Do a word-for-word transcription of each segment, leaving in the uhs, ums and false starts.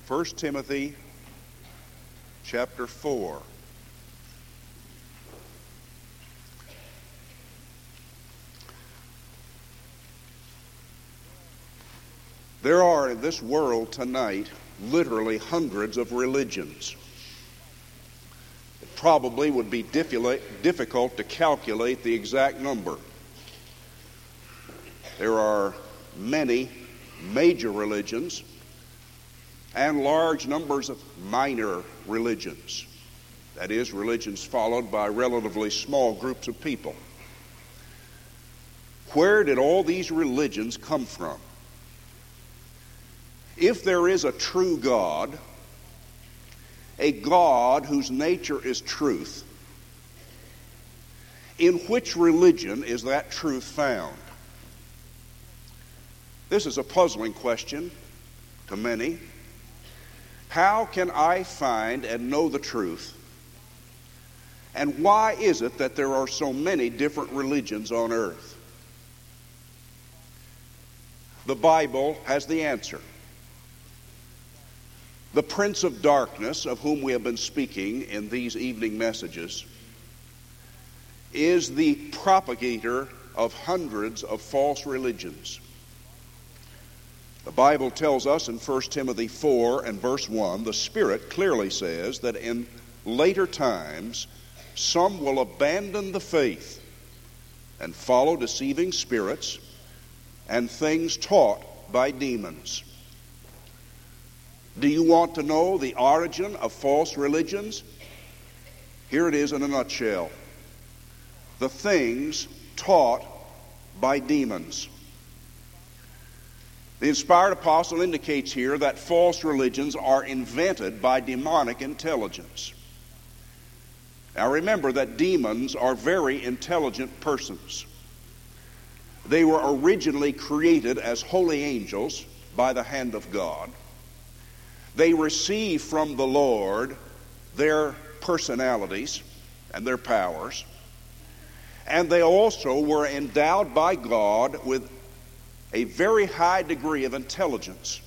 First Timothy chapter four. There are in this world tonight literally hundreds of religions. It probably would be difficult to calculate the exact number. There are many major religions and large numbers of minor religions. That is, religions followed by relatively small groups of people. Where did all these religions come from? If there is a true God, a God whose nature is truth, in which religion is that truth found? This is a puzzling question to many. How can I find and know the truth? And why is it that there are so many different religions on earth? The Bible has the answer. The Prince of Darkness, of whom we have been speaking in these evening messages, is the propagator of hundreds of false religions. The Bible tells us in First Timothy four and verse one, the Spirit clearly says that in later times some will abandon the faith and follow deceiving spirits and things taught by demons. Do you want to know the origin of false religions? Here it is in a nutshell. The things taught by demons. The inspired apostle indicates here that false religions are invented by demonic intelligence. Now remember that demons are very intelligent persons. They were originally created as holy angels by the hand of God. They receive from the Lord their personalities and their powers. And they also were endowed by God with a very high degree of intelligence.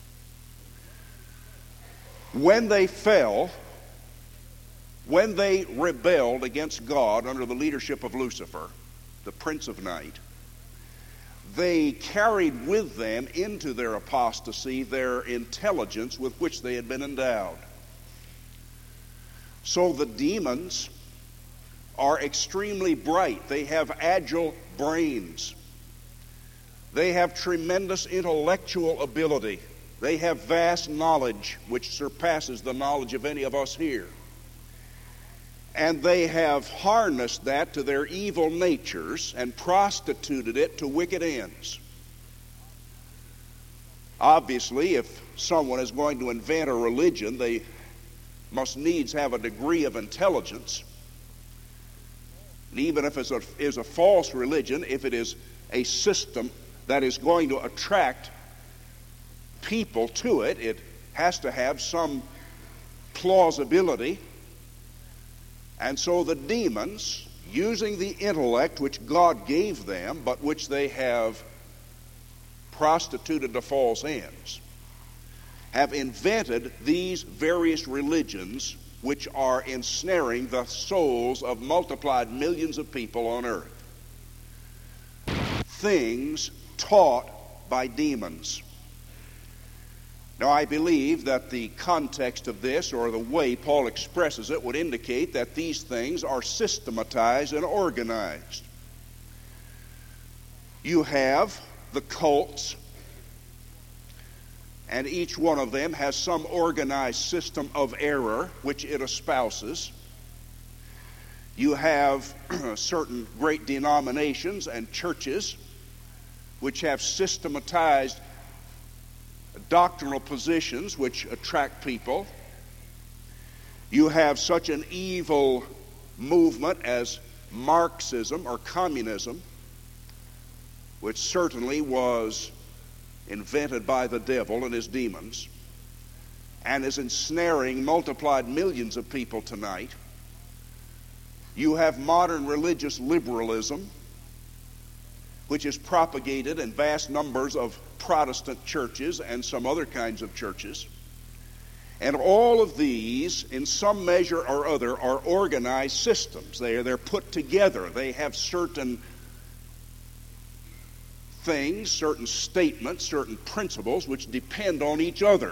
When they fell, when they rebelled against God under the leadership of Lucifer, the Prince of Night, they carried with them into their apostasy their intelligence with which they had been endowed. So the demons are extremely bright. They have agile brains. They have tremendous intellectual ability. They have vast knowledge which surpasses the knowledge of any of us here. And they have harnessed that to their evil natures and prostituted it to wicked ends. Obviously, if someone is going to invent a religion, they must needs have a degree of intelligence. And even if it is a false religion, if it is a system that is going to attract people to it, it has to have some plausibility. And so the demons, using the intellect which God gave them, but which they have prostituted to false ends, have invented these various religions which are ensnaring the souls of multiplied millions of people on earth. Things taught by demons. Now, I believe that the context of this, or the way Paul expresses it, would indicate that these things are systematized and organized. You have the cults, and each one of them has some organized system of error which it espouses. You have certain great denominations and churches which have systematized doctrinal positions which attract people. You have such an evil movement as Marxism or communism, which certainly was invented by the devil and his demons and is ensnaring multiplied millions of people tonight. You have modern religious liberalism, which is propagated in vast numbers of Protestant churches and some other kinds of churches. And all of these, in some measure or other, are organized systems. They are, they're put together. They have certain things, certain statements, certain principles which depend on each other.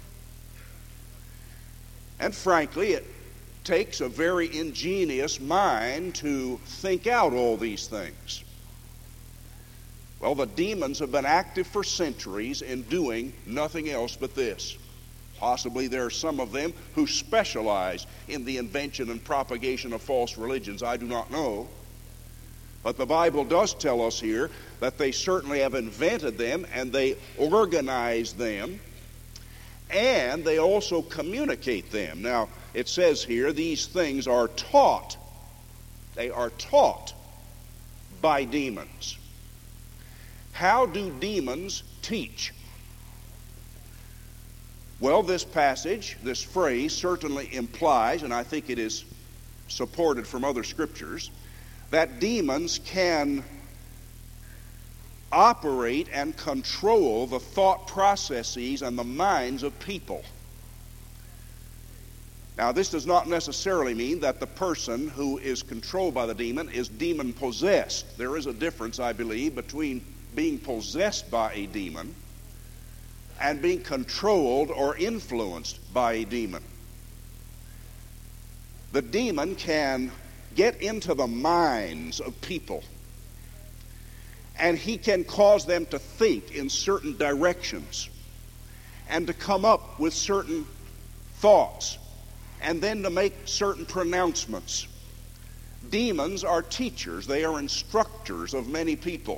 And frankly, it takes a very ingenious mind to think out all these things. Well, the demons have been active for centuries in doing nothing else but this. Possibly there are some of them who specialize in the invention and propagation of false religions. I do not know. But the Bible does tell us here that they certainly have invented them, and they organize them, and they also communicate them. Now, it says here these things are taught. They are taught by demons. How do demons teach? Well, this passage, this phrase, certainly implies, and I think it is supported from other scriptures, that demons can operate and control the thought processes and the minds of people. Now, this does not necessarily mean that the person who is controlled by the demon is demon-possessed. There is a difference, I believe, between being possessed by a demon and being controlled or influenced by a demon. The demon can get into the minds of people, and he can cause them to think in certain directions and to come up with certain thoughts and then to make certain pronouncements. Demons are teachers. They are instructors of many people.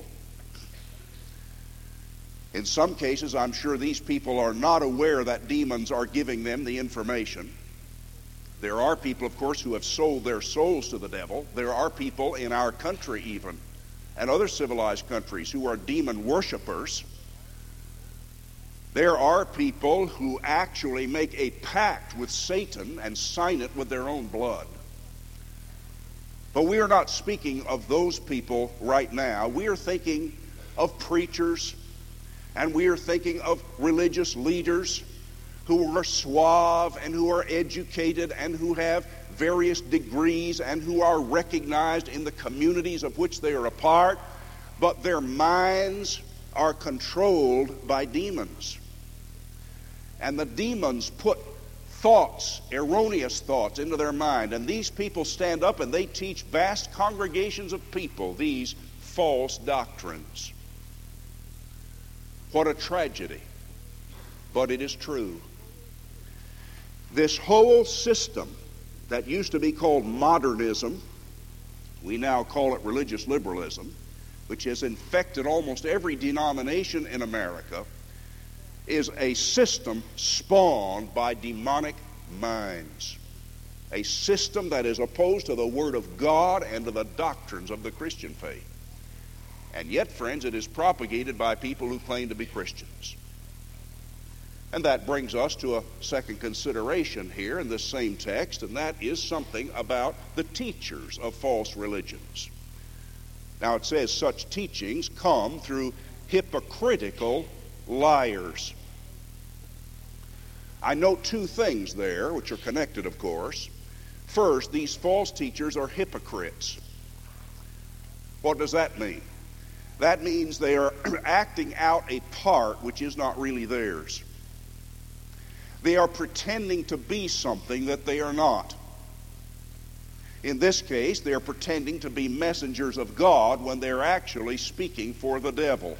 In some cases, I'm sure these people are not aware that demons are giving them the information. There are people, of course, who have sold their souls to the devil. There are people in our country even, and other civilized countries, who are demon worshipers. There are people who actually make a pact with Satan and sign it with their own blood. But we are not speaking of those people right now. We are thinking of preachers, and we are thinking of religious leaders who are suave and who are educated and who have various degrees and who are recognized in the communities of which they are a part, but their minds are controlled by demons. And the demons put thoughts, erroneous thoughts, into their mind, and these people stand up and they teach vast congregations of people these false doctrines. What a tragedy, but it is true. This whole system that used to be called modernism, we now call it religious liberalism, which has infected almost every denomination in America, is a system spawned by demonic minds. A system that is opposed to the Word of God and to the doctrines of the Christian faith. And yet, friends, it is propagated by people who claim to be Christians. And that brings us to a second consideration here in this same text, and that is something about the teachers of false religions. Now it says such teachings come through hypocritical liars. I note two things there, which are connected, of course. First, these false teachers are hypocrites. What does that mean? That means they are acting out a part which is not really theirs. They are pretending to be something that they are not. In this case, they are pretending to be messengers of God when they're actually speaking for the devil.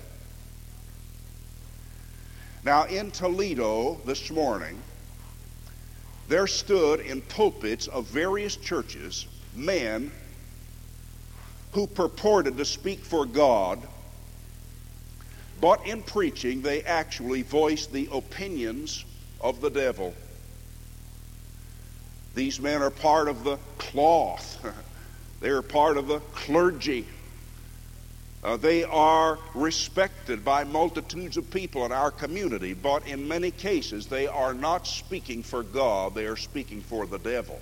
Now, in Toledo this morning, there stood in pulpits of various churches men who purported to speak for God, but in preaching they actually voiced the opinions of the devil. These men are part of the cloth. They are part of the clergy. Uh, they are respected by multitudes of people in our community, but in many cases they are not speaking for God, they are speaking for the devil.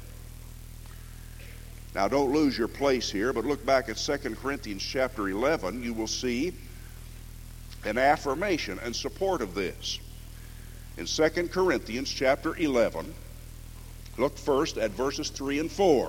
Now don't lose your place here, but look back at Second Corinthians chapter eleven. You will see an affirmation and support of this. In Second Corinthians chapter eleven, look first at verses three and four.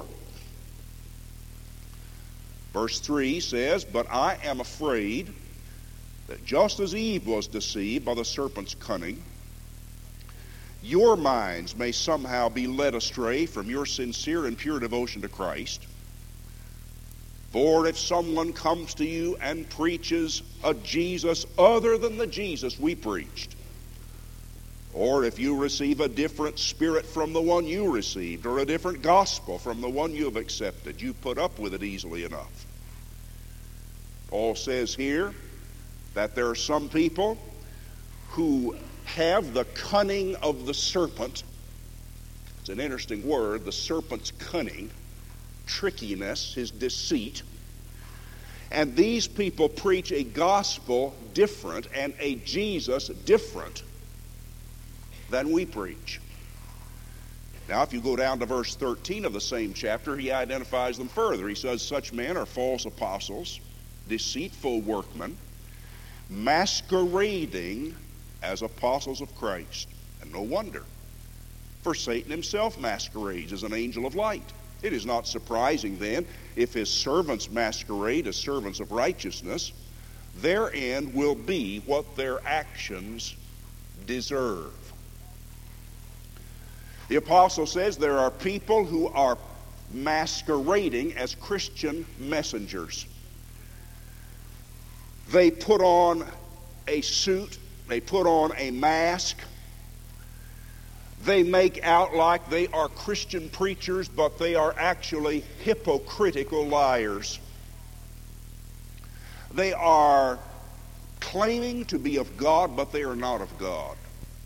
Verse three says, "But I am afraid that just as Eve was deceived by the serpent's cunning, your minds may somehow be led astray from your sincere and pure devotion to Christ. For if someone comes to you and preaches a Jesus other than the Jesus we preached, or if you receive a different spirit from the one you received, or a different gospel from the one you have accepted, you put up with it easily enough." Paul says here that there are some people who have the cunning of the serpent. It's an interesting word, the serpent's cunning, trickiness, his deceit. And these people preach a gospel different and a Jesus different than we preach. Now, if you go down to verse thirteen of the same chapter, he identifies them further. He says, "Such men are false apostles, deceitful workmen, masquerading as apostles of Christ." And no wonder, for Satan himself masquerades as an angel of light. It is not surprising then if his servants masquerade as servants of righteousness. Their end will be what their actions deserve. The apostle says there are people who are masquerading as Christian messengers. They put on a suit, they put on a mask, they make out like they are Christian preachers, but they are actually hypocritical liars. They are claiming to be of God, but they are not of God.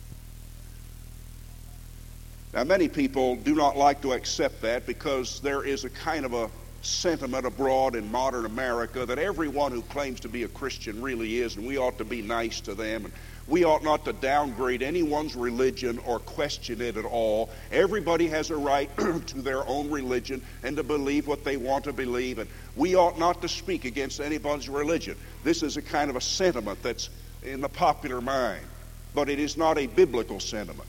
Now, many people do not like to accept that because there is a kind of a sentiment abroad in modern America that everyone who claims to be a Christian really is, and we ought to be nice to them, and we ought not to downgrade anyone's religion or question it at all. Everybody has a right to their own religion and to believe what they want to believe, and we ought not to speak against anybody's religion. This is a kind of a sentiment that's in the popular mind, but it is not a biblical sentiment.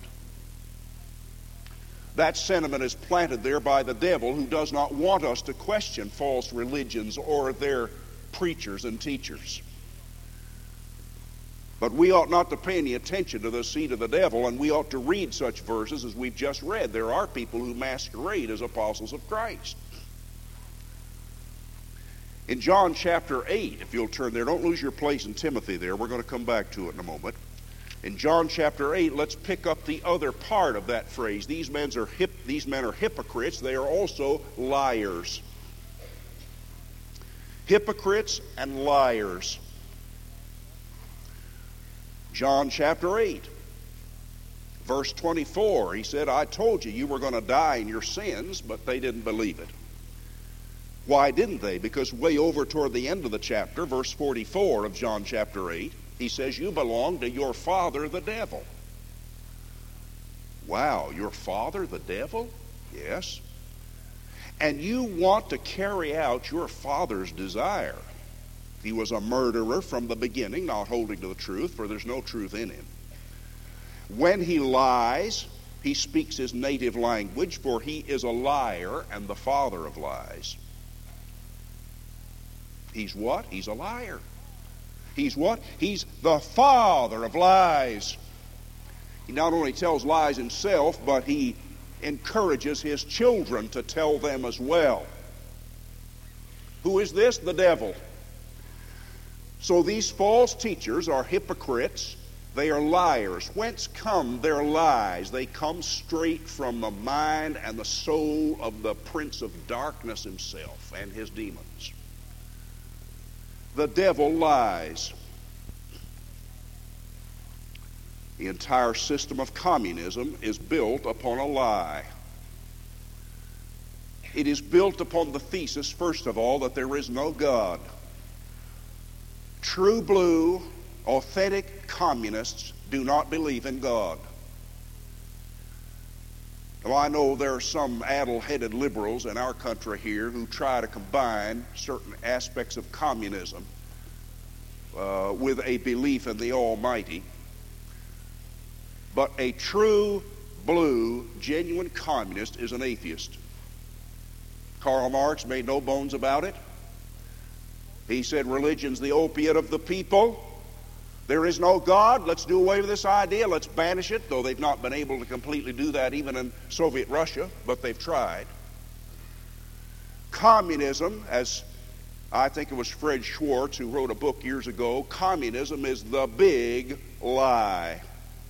That sentiment is planted there by the devil, who does not want us to question false religions or their preachers and teachers. But we ought not to pay any attention to the seed of the devil, and we ought to read such verses as we've just read. There are people who masquerade as apostles of Christ. In John chapter eight, if you'll turn there, don't lose your place in Timothy there. We're going to come back to it in a moment. In John chapter eight, let's pick up the other part of that phrase. These men are hip, these men are hypocrites. They are also liars. Hypocrites and liars. John chapter eight, verse twenty-four, he said, "I told you you were going to die in your sins," but they didn't believe it. Why didn't they? Because way over toward the end of the chapter, verse forty-four of John chapter eight, he says, "You belong to your father, the devil." Wow, your father, the devil? Yes. And you want to carry out your father's desire. He was a murderer from the beginning, not holding to the truth, for there's no truth in him. When he lies, he speaks his native language, for he is a liar and the father of lies. He's what? He's a liar. He's what? He's the father of lies. He not only tells lies himself, but he encourages his children to tell them as well. Who is this? The devil. So these false teachers are hypocrites. They are liars. Whence come their lies? They come straight from the mind and the soul of the prince of darkness himself and his demons. The devil lies. The entire system of communism is built upon a lie. It is built upon the thesis, first of all, that there is no God. True blue, authentic communists do not believe in God. Now, I know there are some addle-headed liberals in our country here who try to combine certain aspects of communism uh, with a belief in the Almighty. But a true, blue, genuine communist is an atheist. Karl Marx made no bones about it. He said religion's the opiate of the people. There is no God. Let's do away with this idea. Let's banish it, though they've not been able to completely do that even in Soviet Russia, but they've tried. Communism, as I think it was Fred Schwartz who wrote a book years ago, communism is the big lie.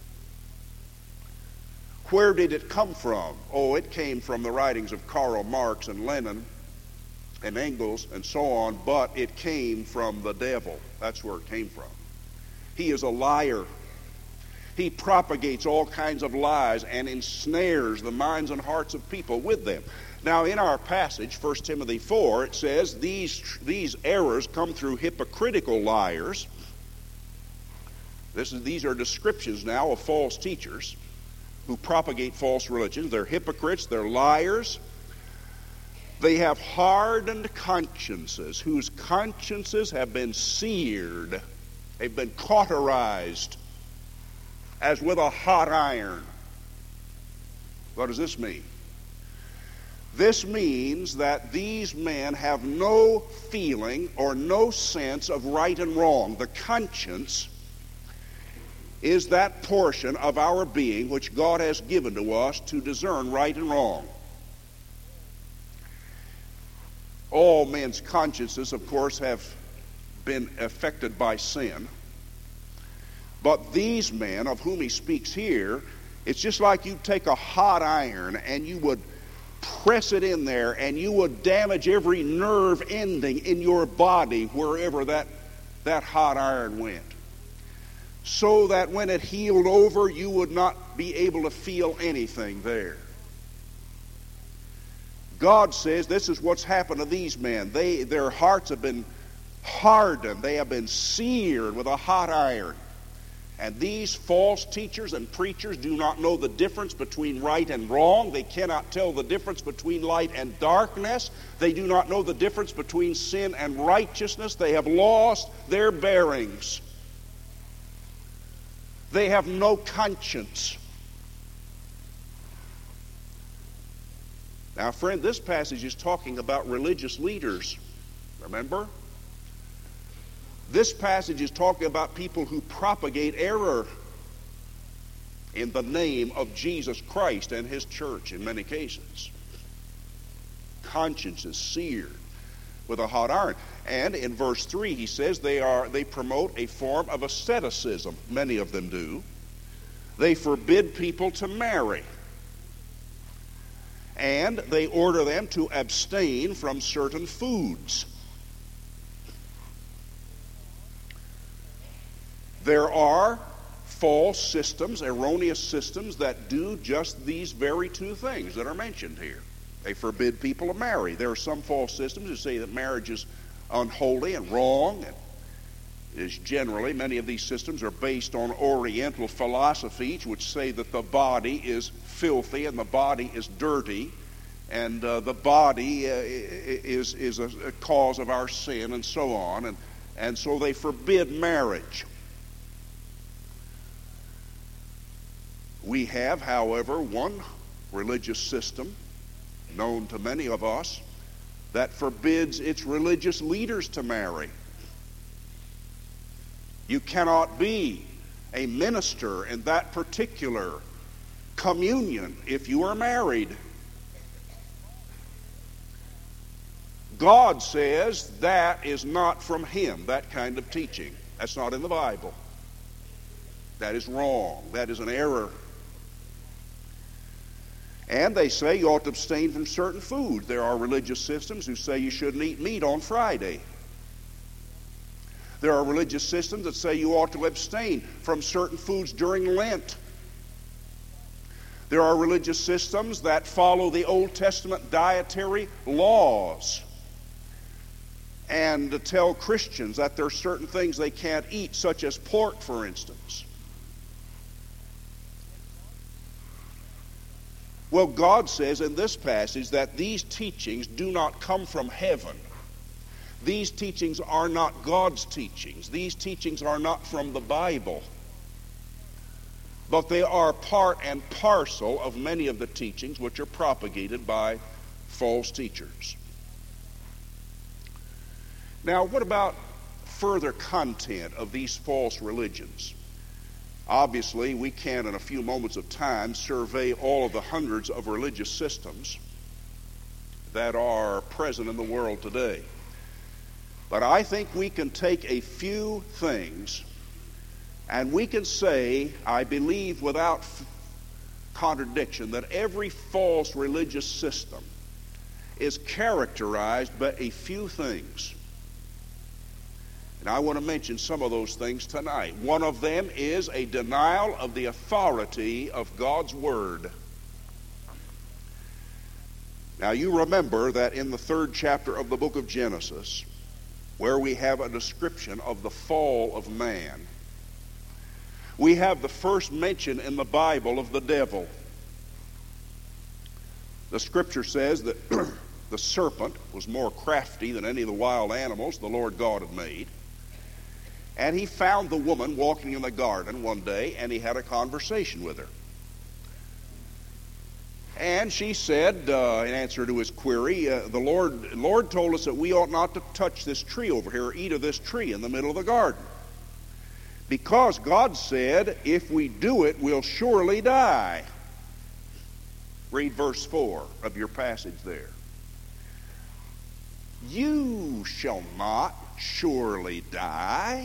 Where did it come from? Oh, it came from the writings of Karl Marx and Lenin and Engels and so on, but it came from the devil. That's where it came from. He is a liar. He propagates all kinds of lies and ensnares the minds and hearts of people with them. Now, in our passage, First Timothy four, it says these, these errors come through hypocritical liars. This is, these are descriptions now of false teachers who propagate false religions. They're hypocrites, they're liars. They have hardened consciences, whose consciences have been seared. They've been cauterized as with a hot iron. What does this mean? This means that these men have no feeling or no sense of right and wrong. The conscience is that portion of our being which God has given to us to discern right and wrong. All men's consciences, of course, have been affected by sin. But these men of whom he speaks here, it's just like you take a hot iron and you would press it in there and you would damage every nerve ending in your body wherever that, that hot iron went. So that when it healed over, you would not be able to feel anything there. God says this is what's happened to these men. They, their hearts have been hardened. They have been seared with a hot iron. And these false teachers and preachers do not know the difference between right and wrong. They cannot tell the difference between light and darkness. They do not know the difference between sin and righteousness. They have lost their bearings. They have no conscience. Now, friend, this passage is talking about religious leaders. Remember? This passage is talking about people who propagate error in the name of Jesus Christ and his church in many cases. Conscience is seared with a hot iron. And in verse three he says they are they promote a form of asceticism. Many of them do. They forbid people to marry. And they order them to abstain from certain foods. There are false systems, erroneous systems that do just these very two things that are mentioned here. They forbid people to marry. There are some false systems who say that marriage is unholy and wrong, and is generally, many of these systems are based on Oriental philosophies which say that the body is filthy and the body is dirty, and uh, the body uh, is, is a, a cause of our sin and so on, and, and so they forbid marriage. We have, however, one religious system known to many of us that forbids its religious leaders to marry. You cannot be a minister in that particular communion if you are married. God says that is not from him, that kind of teaching. That's not in the Bible. That is wrong. That is an error. And they say you ought to abstain from certain food. There are religious systems who say you shouldn't eat meat on Friday. There are religious systems that say you ought to abstain from certain foods during Lent. There are religious systems that follow the Old Testament dietary laws and to tell Christians that there are certain things they can't eat, such as pork, for instance. Well, God says in this passage that these teachings do not come from heaven. These teachings are not God's teachings. These teachings are not from the Bible. but they are part and parcel of many of the teachings which are propagated by false teachers. Now, what about further content of these false religions? Obviously, we can, in a few moments of time, survey all of the hundreds of religious systems that are present in the world today. But I think we can take a few things and we can say, I believe without f- contradiction, that every false religious system is characterized by a few things. And I want to mention some of those things tonight. One of them is a denial of the authority of God's Word. Now, you remember that in the third chapter of the book of Genesis, where we have a description of the fall of man, we have the first mention in the Bible of the devil. The Scripture says that the serpent was more crafty than any of the wild animals the Lord God had made. And he found the woman walking in the garden one day, and he had a conversation with her. And she said, uh, in answer to his query, uh, the Lord, Lord told us that we ought not to touch this tree over here or eat of this tree in the middle of the garden. Because God said, if we do it, we'll surely die. Read verse four of your passage there. You shall not surely die.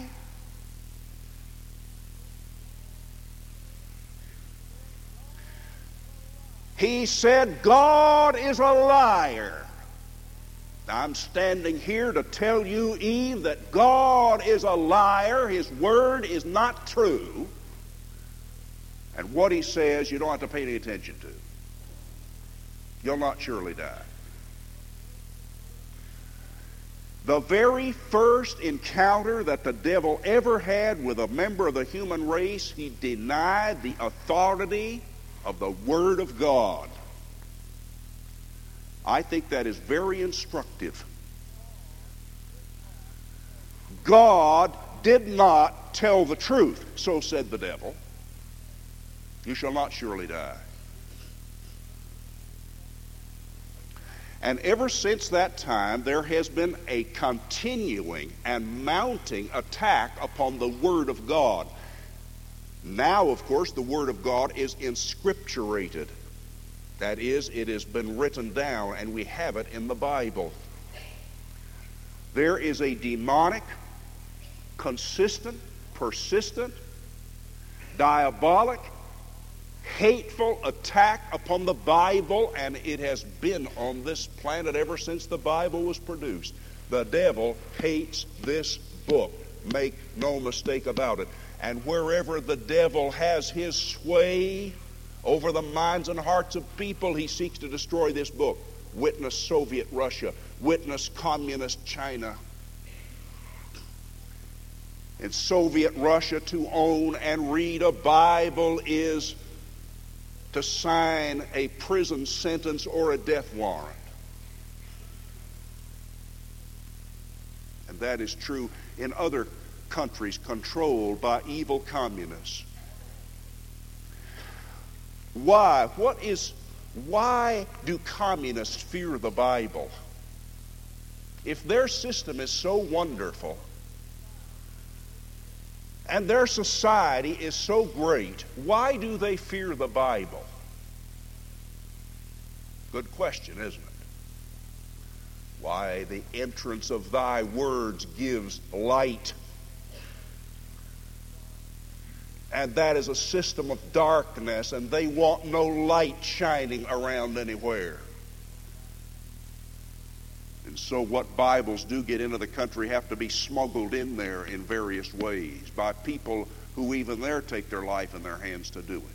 He said, God is a liar. Now, I'm standing here to tell you, Eve, that God is a liar. His word is not true. And what he says, you don't have to pay any attention to. You'll not surely die. The very first encounter that the devil ever had with a member of the human race, he denied the authority of the Word of God. I think that is very instructive. God did not tell the truth, so said the devil. You shall not surely die. And ever since that time, there has been a continuing and mounting attack upon the Word of God. Now, of course, the Word of God is inscripturated. That is, it has been written down, and we have it in the Bible. There is a demonic, consistent, persistent, diabolic, hateful attack upon the Bible, and it has been on this planet ever since the Bible was produced. The devil hates this book. Make no mistake about it. And wherever the devil has his sway over the minds and hearts of people, he seeks to destroy this book. Witness Soviet Russia. Witness communist China. In Soviet Russia, to own and read a Bible is to sign a prison sentence or a death warrant. And that is true in other countries controlled by evil communists. Why? What is, why do communists fear the Bible? If their system is so wonderful and their society is so great, why do they fear the Bible? Good question, isn't it? Why, the entrance of thy words gives light. And that is a system of darkness, and they want no light shining around anywhere. And so what Bibles do get into the country have to be smuggled in there in various ways by people who even there take their life in their hands to do it.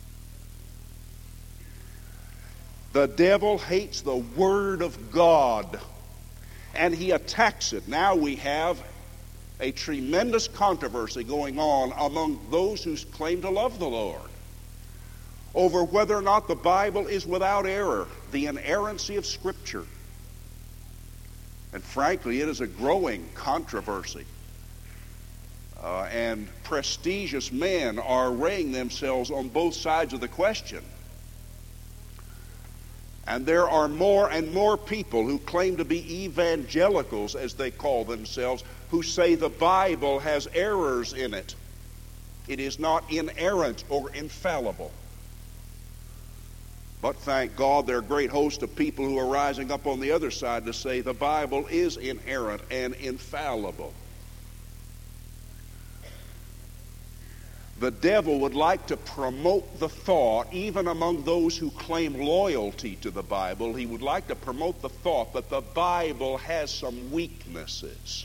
The devil hates the Word of God, and he attacks it. Now we have a tremendous controversy going on among those who claim to love the Lord over whether or not the Bible is without error, the inerrancy of Scripture. And frankly, it is a growing controversy. uh, and prestigious men are arraying themselves on both sides of the question. And there are more and more people who claim to be evangelicals, as they call themselves, who say the Bible has errors in it. It is not inerrant or infallible. But thank God there are a great host of people who are rising up on the other side to say the Bible is inerrant and infallible. The devil would like to promote the thought, even among those who claim loyalty to the Bible, he would like to promote the thought that the Bible has some weaknesses.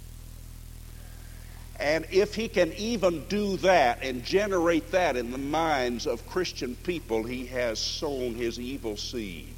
And if he can even do that and generate that in the minds of Christian people, he has sown his evil seed.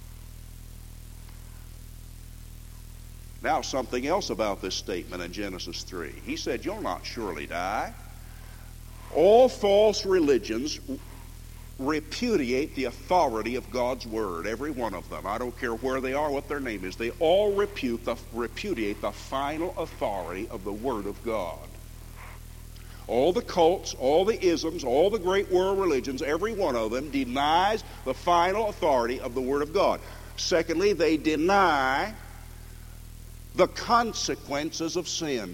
Now, something else about this statement in Genesis three. He said, "You'll not surely die." All false religions repudiate the authority of God's Word, every one of them. I don't care where they are, what their name is. They all repute the, repudiate the final authority of the Word of God. All the cults, all the isms, all the great world religions, every one of them denies the final authority of the Word of God. Secondly, they deny the consequences of sin.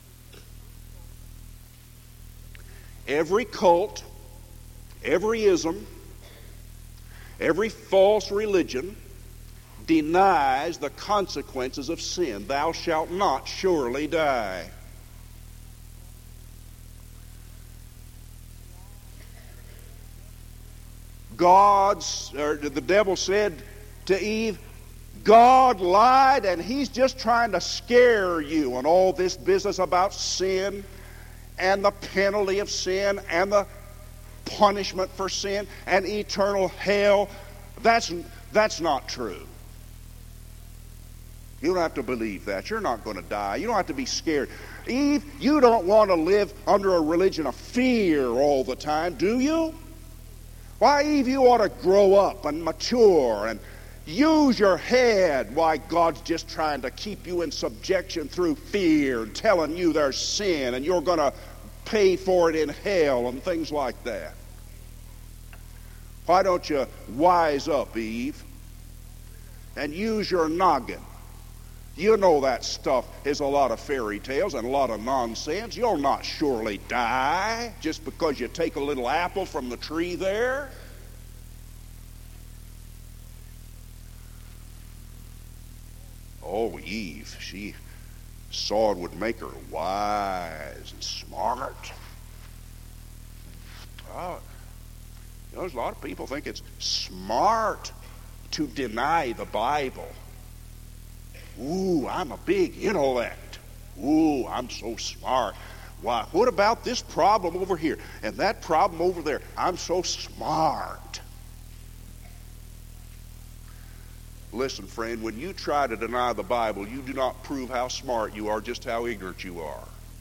Every cult, every ism, every false religion denies the consequences of sin. Thou shalt not surely die. God's, or the devil said to Eve, God lied and he's just trying to scare you on all this business about sin and the penalty of sin and the punishment for sin and eternal hell. That's, that's not true. You don't have to believe that. You're not going to die. You don't have to be scared. Eve, you don't want to live under a religion of fear all the time, do you? Why, Eve, you ought to grow up and mature and use your head. Why, God's just trying to keep you in subjection through fear and telling you there's sin and you're going to pay for it in hell and things like that. Why don't you wise up, Eve, and use your noggin? You know that stuff is a lot of fairy tales and a lot of nonsense. You'll not surely die just because you take a little apple from the tree there. Oh, Eve, she saw it would make her wise and smart. Oh, you know, there's a lot of people think it's smart to deny the Bible. Ooh, I'm a big intellect. Ooh, I'm so smart. Why, what about this problem over here and that problem over there? I'm so smart. Listen, friend, when you try to deny the Bible, you do not prove how smart you are, just how ignorant you are.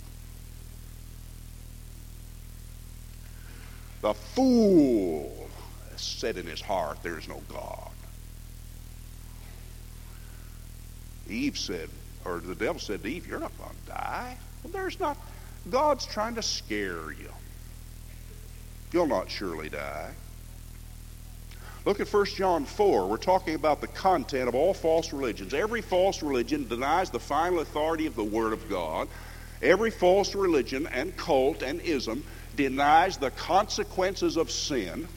The fool has said in his heart, there is no God. Eve said, or the devil said to Eve, you're not going to die. Well, there's not. God's trying to scare you. You'll not surely die. Look at First John four. We're talking about the content of all false religions. Every false religion denies the final authority of the Word of God. Every false religion and cult and ism denies the consequences of sin.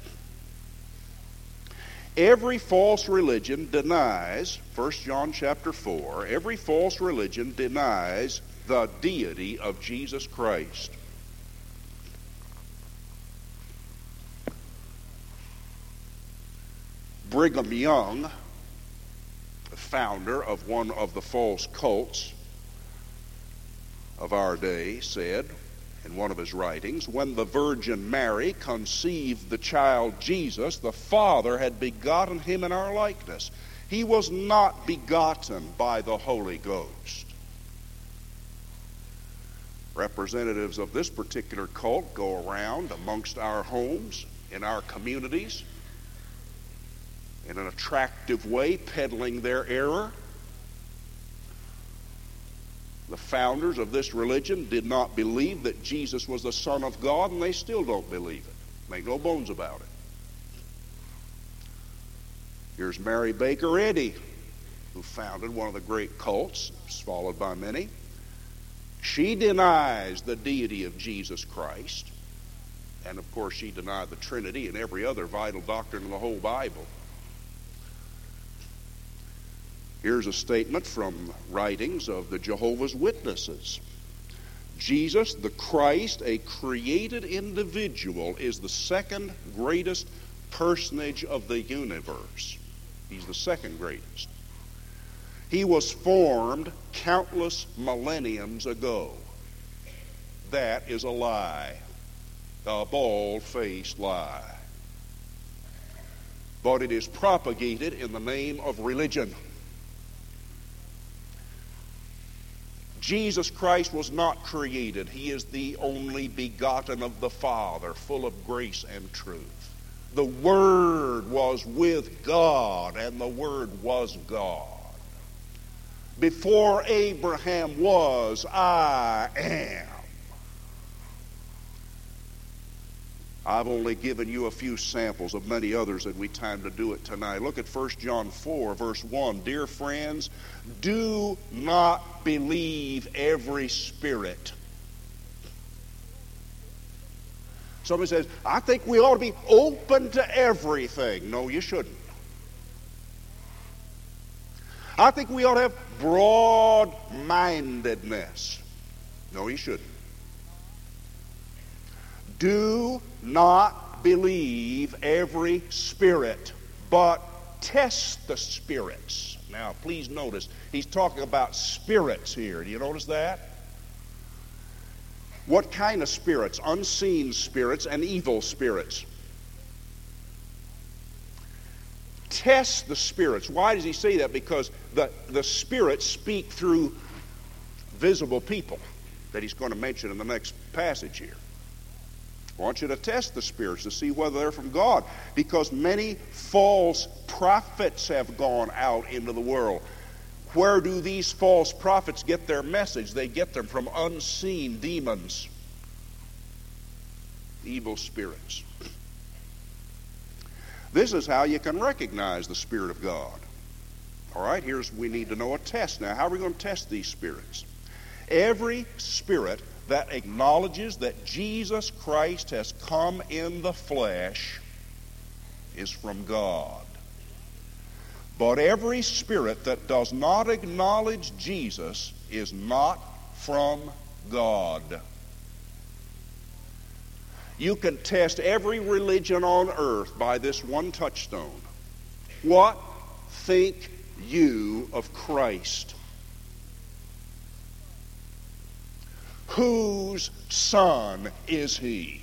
Every false religion denies, First John chapter four, every false religion denies the deity of Jesus Christ. Brigham Young, the founder of one of the false cults of our day, said in one of his writings, when the Virgin Mary conceived the child Jesus, the Father had begotten him in our likeness. He was not begotten by the Holy Ghost. Representatives of this particular cult go around amongst our homes, in our communities, in an attractive way, peddling their error. The founders of this religion did not believe that Jesus was the Son of God, and they still don't believe it. Make no bones about it. Here's Mary Baker Eddy, who founded one of the great cults, followed by many. She denies the deity of Jesus Christ. And of course she denied the Trinity and every other vital doctrine in the whole Bible. Here's a statement from writings of the Jehovah's Witnesses. Jesus, the Christ, a created individual, is the second greatest personage of the universe. He's the second greatest. He was formed countless millenniums ago. That is a lie. A bald-faced lie. But it is propagated in the name of religion. Jesus Christ was not created. He is the only begotten of the Father, full of grace and truth. The Word was with God, and the Word was God. Before Abraham was, I am. I've only given you a few samples of many others, and we time to do it tonight. Look at First John four, verse one. Dear friends, do not believe every spirit. Somebody says, I think we ought to be open to everything. No, you shouldn't. I think we ought to have broad-mindedness. No, you shouldn't. Do not believe every spirit, but test the spirits. Now, please notice, he's talking about spirits here. Do you notice that? What kind of spirits? Unseen spirits and evil spirits. Test the spirits. Why does he say that? Because the, the spirits speak through visible people that he's going to mention in the next passage here. I want you to test the spirits to see whether they're from God, because many false prophets have gone out into the world. Where do these false prophets get their message? They get them from unseen demons, evil spirits. This is how you can recognize the Spirit of God. All right, here's, we need to know a test now. How are we going to test these spirits? Every spirit that acknowledges that Jesus Christ has come in the flesh is from God. But every spirit that does not acknowledge Jesus is not from God. You can test every religion on earth by this one touchstone. What think you of Christ? Whose son is he?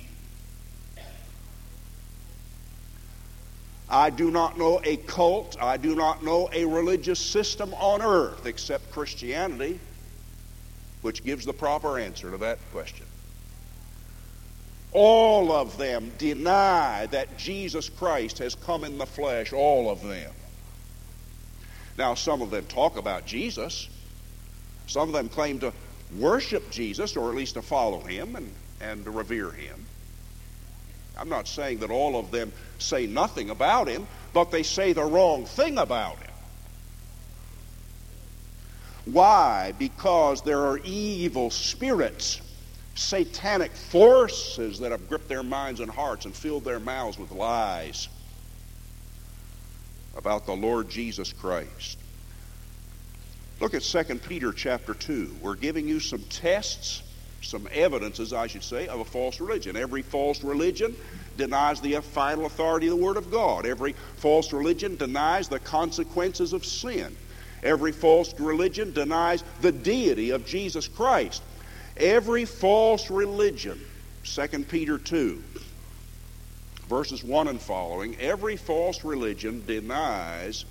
I do not know a cult, I do not know a religious system on earth except Christianity which gives the proper answer to that question. All of them deny that Jesus Christ has come in the flesh, all of them. Now, some of them talk about Jesus. Some of them claim to worship Jesus, or at least to follow him and, and to revere him. I'm not saying that all of them say nothing about him, but they say the wrong thing about him. Why? Because there are evil spirits, satanic forces that have gripped their minds and hearts and filled their mouths with lies about the Lord Jesus Christ. Look at Second Peter chapter two. We're giving you some tests, some evidences, I should say, of a false religion. Every false religion denies the final authority of the Word of God. Every false religion denies the consequences of sin. Every false religion denies the deity of Jesus Christ. Every false religion, Second Peter two, verses one and following, every false religion denies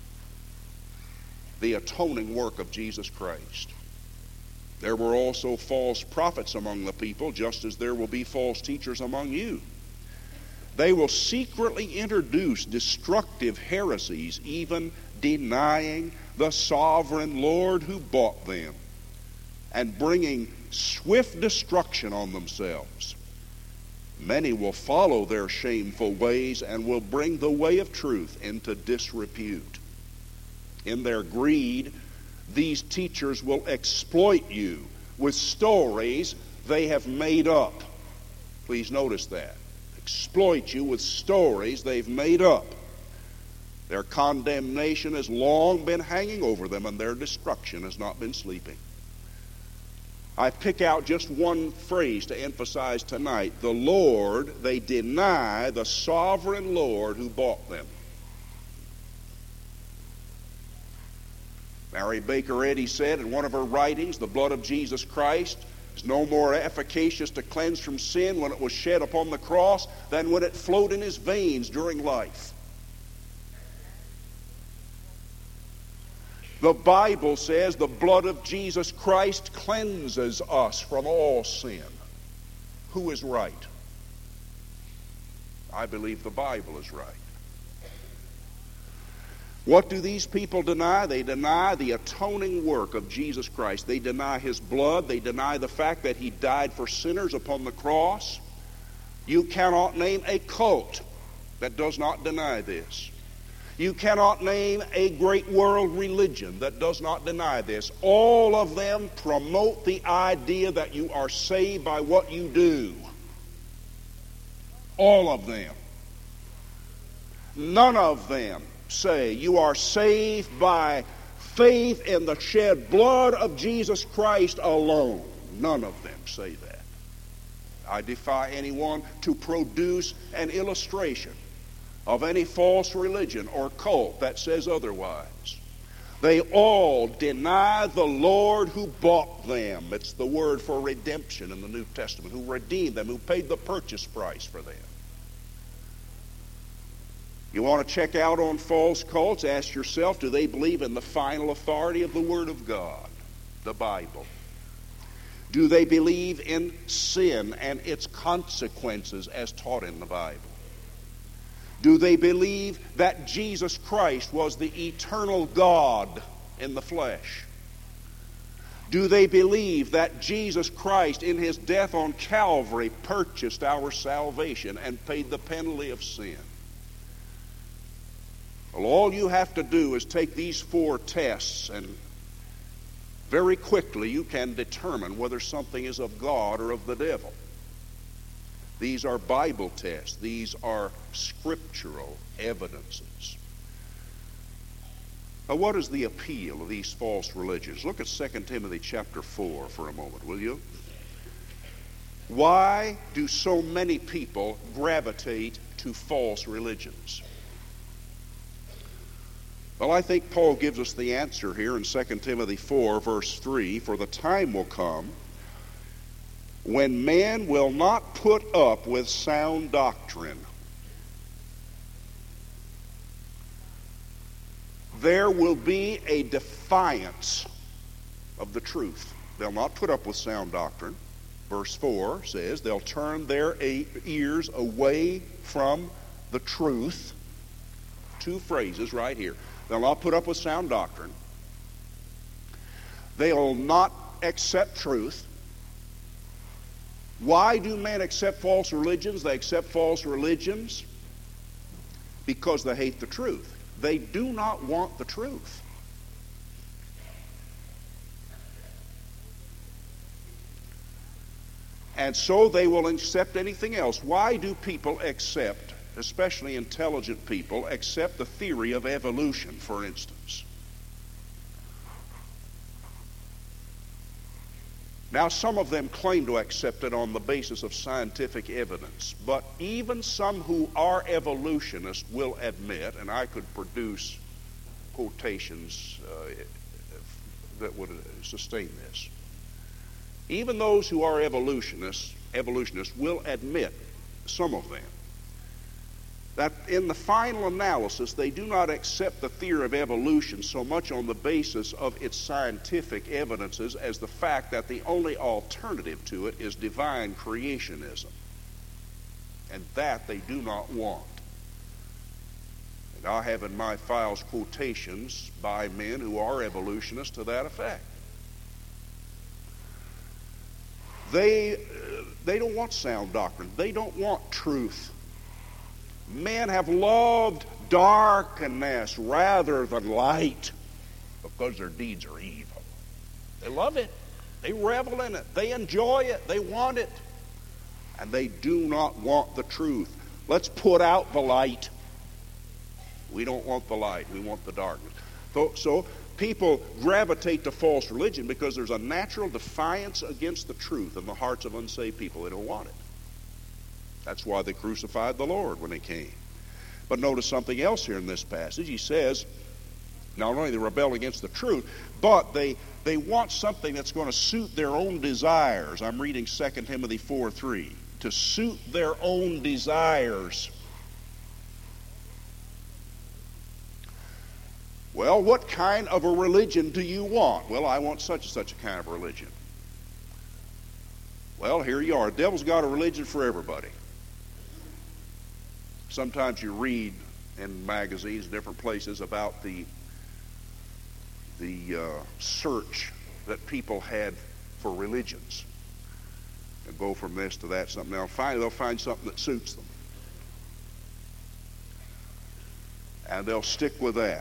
the atoning work of Jesus Christ. There were also false prophets among the people, just as there will be false teachers among you. They will secretly introduce destructive heresies, even denying the sovereign Lord who bought them, and bringing swift destruction on themselves. Many will follow their shameful ways and will bring the way of truth into disrepute. In their greed, these teachers will exploit you with stories they have made up. Please notice that. Exploit you with stories they've made up. Their condemnation has long been hanging over them, and their destruction has not been sleeping. I pick out just one phrase to emphasize tonight. The Lord, they deny the sovereign Lord who bought them. Mary Baker Eddy said in one of her writings, the blood of Jesus Christ is no more efficacious to cleanse from sin when it was shed upon the cross than when it flowed in his veins during life. The Bible says the blood of Jesus Christ cleanses us from all sin. Who is right? I believe the Bible is right. What do these people deny? They deny the atoning work of Jesus Christ. They deny his blood. They deny the fact that he died for sinners upon the cross. You cannot name a cult that does not deny this. You cannot name a great world religion that does not deny this. All of them promote the idea that you are saved by what you do. All of them. None of them say you are saved by faith in the shed blood of Jesus Christ alone. None of them say that. I defy anyone to produce an illustration of any false religion or cult that says otherwise. They all deny the Lord who bought them. It's the word for redemption in the New Testament, who redeemed them, who paid the purchase price for them. You want to check out on false cults? Ask yourself, do they believe in the final authority of the Word of God, the Bible? Do they believe in sin and its consequences as taught in the Bible? Do they believe that Jesus Christ was the eternal God in the flesh? Do they believe that Jesus Christ in his death on Calvary purchased our salvation and paid the penalty of sin? Well, all you have to do is take these four tests, and very quickly you can determine whether something is of God or of the devil. These are Bible tests. These are scriptural evidences. Now, what is the appeal of these false religions? Look at Second Timothy chapter four for a moment, will you? Why do so many people gravitate to false religions? Well, I think Paul gives us the answer here in Second Timothy four, verse three. For the time will come when men will not put up with sound doctrine. There will be a defiance of the truth. They'll not put up with sound doctrine. Verse four says they'll turn their ears away from the truth. Two phrases right here. They'll not put up with sound doctrine. They'll not accept truth. Why do men accept false religions? They accept false religions because they hate the truth. They do not want the truth. And so they will accept anything else. Why do people accept, especially intelligent people, accept the theory of evolution, for instance? Now, some of them claim to accept it on the basis of scientific evidence, but even some who are evolutionists will admit, and I could produce quotations uh, that would sustain this, even those who are evolutionists, evolutionists will admit, some of them, that in the final analysis they do not accept the theory of evolution so much on the basis of its scientific evidences as the fact that the only alternative to it is divine creationism. And that they do not want. And I have in my files quotations by men who are evolutionists to that effect. They, they don't want sound doctrine. They don't want truth. Men have loved darkness rather than light because their deeds are evil. They love it. They revel in it. They enjoy it. They want it. And they do not want the truth. Let's put out the light. We don't want the light. We want the darkness. So, so people gravitate to false religion because there's a natural defiance against the truth in the hearts of unsaved people. They don't want it. That's why they crucified the Lord when he came. But notice something else here in this passage. He says, not only they rebel against the truth, but they, they want something that's going to suit their own desires. I'm reading Second Timothy four three. To suit their own desires. Well, what kind of a religion do you want? Well, I want such and such a kind of religion. Well, here you are. The devil's got a religion for everybody. Sometimes you read in magazines, different places, about the the uh, search that people had for religions. They'll go from this to that, something else. Finally, they'll find something that suits them. And they'll stick with that.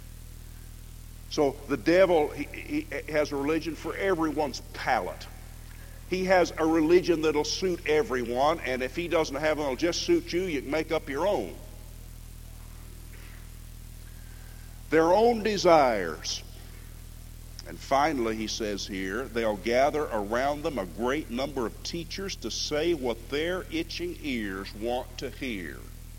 So the devil, he, he has a religion for everyone's palate. He has a religion that'll suit everyone, and if he doesn't have one that'll just suit you, you can make up your own. Their own desires. And finally, he says here, they'll gather around them a great number of teachers to say what their itching ears want to hear.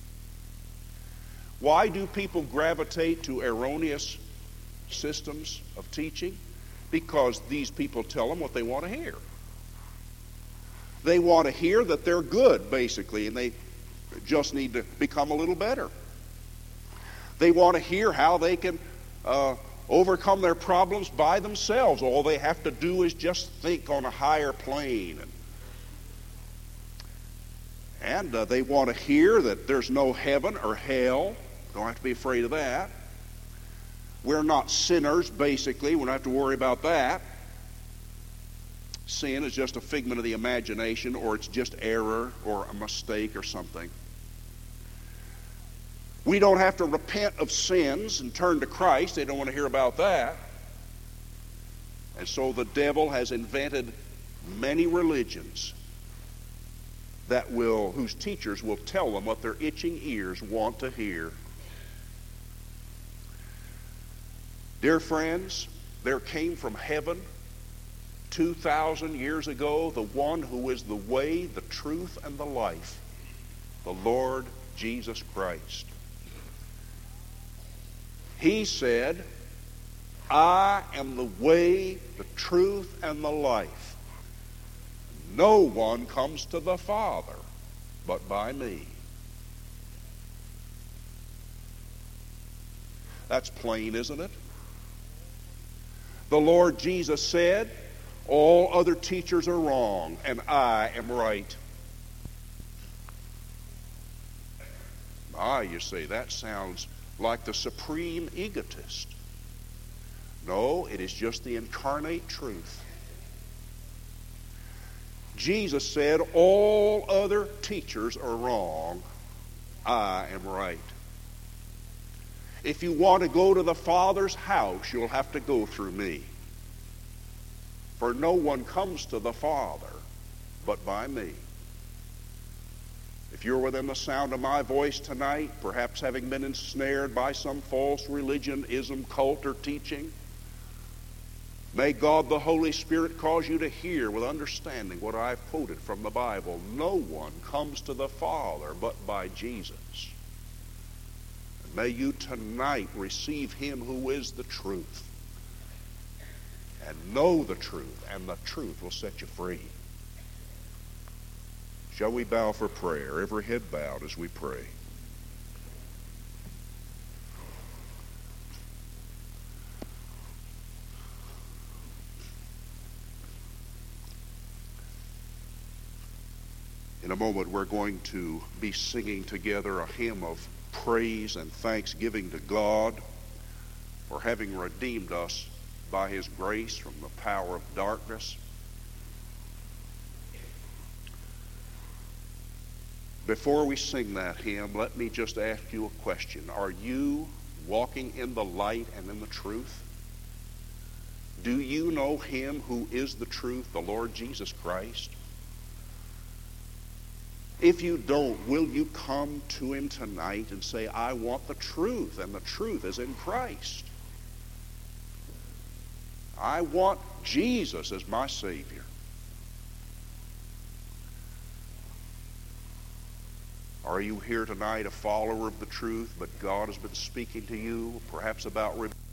Why do people gravitate to erroneous systems of teaching? Because these people tell them what they want to hear. They want to hear that they're good, basically, and they just need to become a little better. They want to hear how they can uh, overcome their problems by themselves. All they have to do is just think on a higher plane. And, and uh, they want to hear that there's no heaven or hell. Don't have to be afraid of that. We're not sinners, basically. We don't have to worry about that. Sin is just a figment of the imagination, or it's just error or a mistake or something. We don't have to repent of sins and turn to Christ. They don't want to hear about that. And so the devil has invented many religions that will, whose teachers will tell them what their itching ears want to hear. Dear friends, there came from heaven two thousand years ago the one who is the way, the truth, and the life, the Lord Jesus Christ. He said, I am the way, the truth, and the life. No one comes to the Father but by me. That's plain, isn't it? The Lord Jesus said, all other teachers are wrong, and I am right. Ah, you say, that sounds like the supreme egotist. No, it is just the incarnate truth. Jesus said, all other teachers are wrong, I am right. If you want to go to the Father's house, you'll have to go through me. For no one comes to the Father but by me. If you're within the sound of my voice tonight, perhaps having been ensnared by some false religion, ism, cult, or teaching, may God the Holy Spirit cause you to hear with understanding what I've quoted from the Bible. No one comes to the Father but by Jesus. And may you tonight receive him who is the truth, and know the truth, and the truth will set you free. Shall we bow for prayer? Every head bowed as we pray. In a moment, we're going to be singing together a hymn of praise and thanksgiving to God for having redeemed us by his grace from the power of darkness. Before we sing that hymn, let me just ask you a question. Are you walking in the light and in the truth? Do you know him who is the truth, the Lord Jesus Christ? If you don't, will you come to him tonight and say, I want the truth, and the truth is in Christ. I want Jesus as my Savior. Are you here tonight a follower of the truth, but God has been speaking to you perhaps about